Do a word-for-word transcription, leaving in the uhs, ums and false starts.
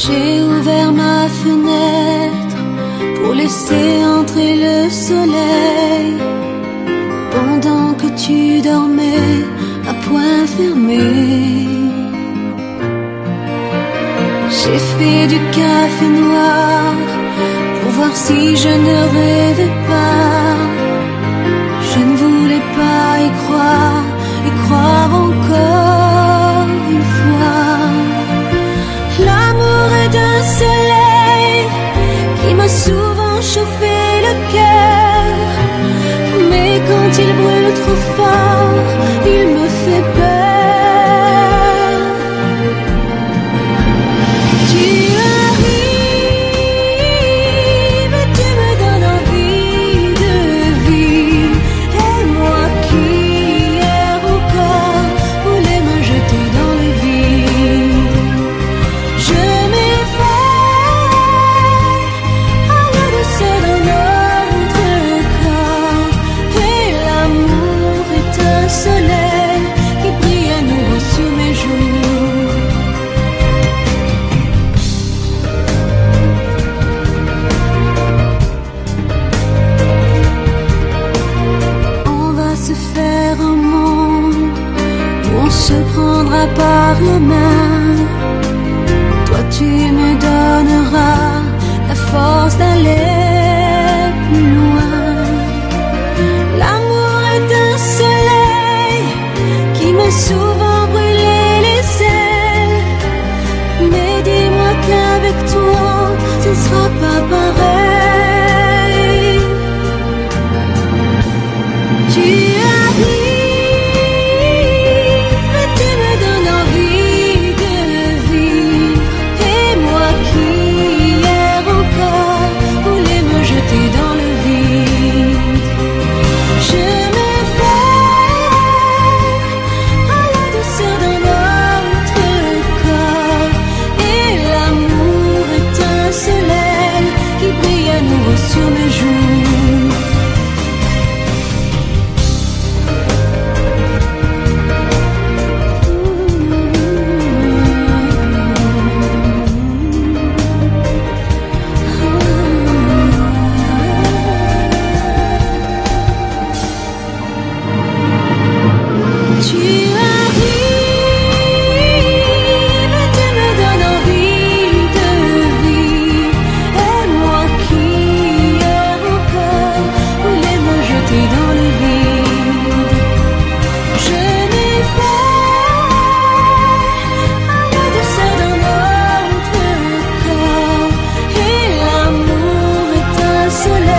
J'ai ouvert ma fenêtre pour laisser entrer le soleil pendant que tu dormais à poings fermés. J'ai fait du café noir pour voir si je ne rêvais pas. Je ne voulais pas y croire, y croire encore une fois. L'amour est un soleil qui m'a souvent chauffé le cœur, mais quand il brûle trop fort, il me fait peur. Tu arrives, tu me donnes envie de vivre, et moi qui hier encore voulais me jeter dans le vide, je m'éveille à la douceur de notre corps, et l'amour est un soleil qui brille à nouveau sur mes joues. On va se faire un monde où on se prendra par la main. Toi tu me donneras la force d'aller plus loin. L'amour est un soleil qui m'a souvent brûlé les ailes, mais dis-moi qu'avec toi ce ne sera pas pareil. Tu arrives, tu me donnes envie de vivre, et moi qui hier encore voulais me jeter dans le vide, je m'éveille à la douceur de notre corps, et l'amour est un soleil qui brille à nouveau sur mes joues. Tu arrives, tu me donnes envie de vivre, et moi qui hier encore voulais me jeter dans le vide, je m'éveille à la douceur de notre corps, et l'amour est un soleil